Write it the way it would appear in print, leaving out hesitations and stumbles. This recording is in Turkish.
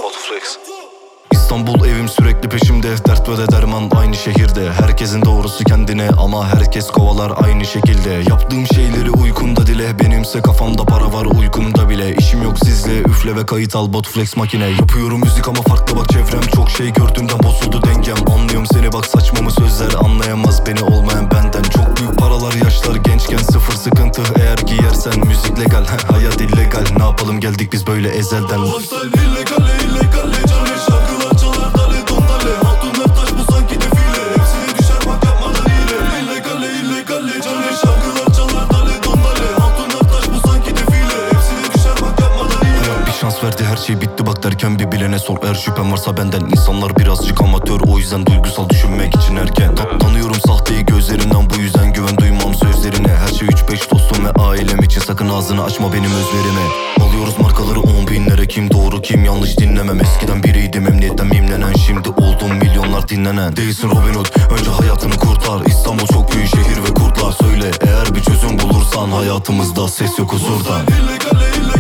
Botuflex. İstanbul evim sürekli peşimde, dert ve de derman aynı şehirde. Herkesin doğrusu kendine ama herkes kovalar aynı şekilde. Yaptığım şeyleri uykunda dile, benimse kafamda para var uykumda bile. İşim yok sizle, üfle ve kayıt al Botuflex makine. Yapıyorum müzik ama farklı bak çevrem, çok şey gördüğümden bozuldu dengem. Anlıyorum seni bak saçmamı sözler, anlayamaz beni olmayan benden. Çok büyük paralar yaşlar gençken, sıfır sıkıntı eğer giyersen. Müzik legal, hayat illegal, ne yapalım geldik biz böyle ezelden. Lifestyle illegale illegale, canlı şarkılar çalar dale don dale. Hatunlar taş bu sanki defile, hepsine düşer bak yapmadan hile. İllegale illegale, canlı şarkılar çalar dale don dale. Hatunlar taş bu sanki defile, hepsine düşer bak yapmadan hile. Hayat bir şans verdi, her şey bitti bak derken bir bilene sor. Eğer şüphen varsa benden, insanlar birazcık amatör, o yüzden duygusal düşünmek için erken. Tanıyorum sahteyi gözlerinden, bu yüzden güven duymam sözlerine. Her şey 3-5 dostum ve ailem için, sakın ağzını açma benim özverime. Alıyoruz markaları 10 binlere, kim doğru kim yanlış dinlemem. Eskiden biriydim emniyetten mimlenen, şimdi oldum milyonlar dinlenen. Değilsin Robin Hood, önce hayatını kurtar. İstanbul çok büyük şehir ve kurtlar. Söyle eğer bir çözüm bulursan, hayatımızda ses yok huzurdan. Illegale illegale